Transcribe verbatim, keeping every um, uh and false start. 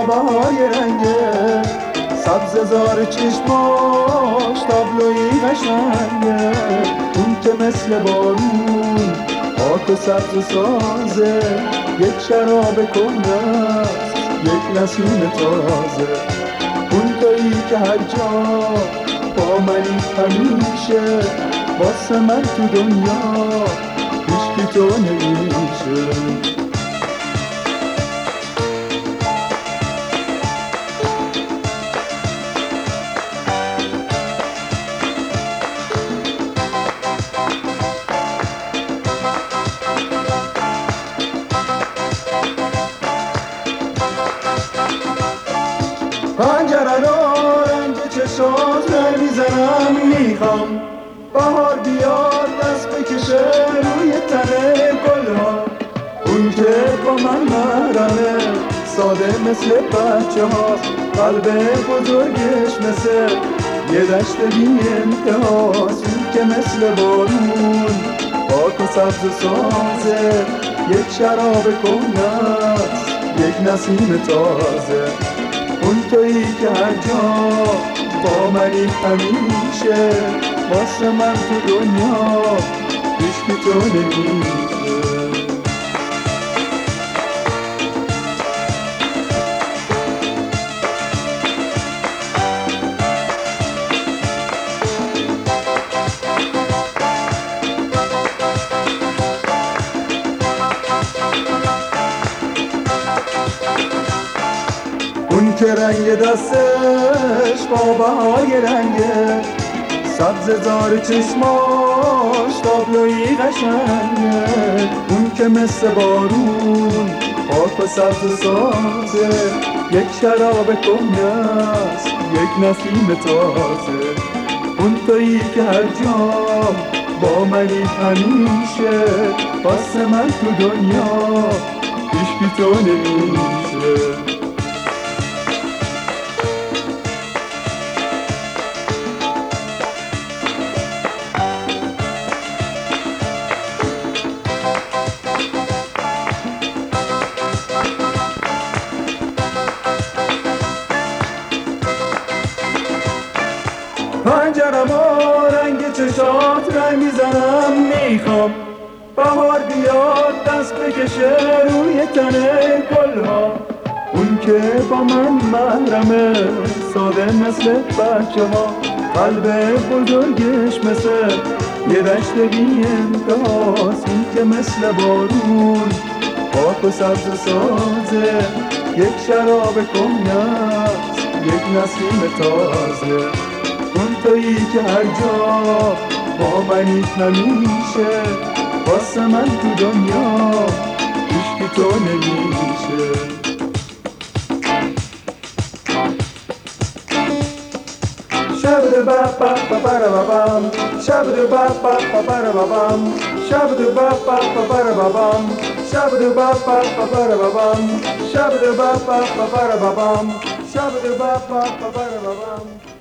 بهای رنگه، سبز زار چشماش تابلوی قشنگه. اون که مثل بارون پاک و سبز و سازه، یک شراب کهنست یک نسیم تازه. اون تویی که هر جا با منی همیشه، واسه من تو دنیا هیچکی تو نمیشه. پنجره رو رنگ چشات رنگ میزنم، میخوام بهار بیاد دست بکشه روی تن گلها. اون که با من محرمه ساده مثل بچه هاست، قلب بزرگش مثل یه دشت بی انتهاست. اون که مثل بارون پاک و سبز و سازه، یک شراب کهنست یک نسیم تازه. اون تویی که هر جا با منی همیشه، واسه من تو دنیا هیچکی تو نمیشه. اون که رنگ دستش با بهای رنگه، سبز زار چشماش تابلوی قشنگه. اون که مثل بارون پاک و سبز و سازه، یک شراب کهنست یک نسیم تازه. اون تویی که هر جا با منی همیشه، واسه من تو دنیا هیچکی تو نمیشه. پنجرم و رنگ چشات رنگ میزنم، میخوام بهار بیاد دست بکشه روی تن گلها. اون که با من محرمه ساده مثل بچه ها، قلب بزرگش مثل یه دشت بی انتهاست. اون که مثل بارون پاک و سبز و سازه، یک شراب کهنست یک نسیم تازه. اون تویی که هر جا با منی همیشه، واسه من تو دنیا هیچکی تو نمیشه. Shabba ba ba ba ba ba bum, shabba ba ba ba ba ba bum, shabba ba ba ba ba ba bum, shabba ba ba ba ba bum, shabba ba ba ba ba bum, shabba ba ba ba ba bum.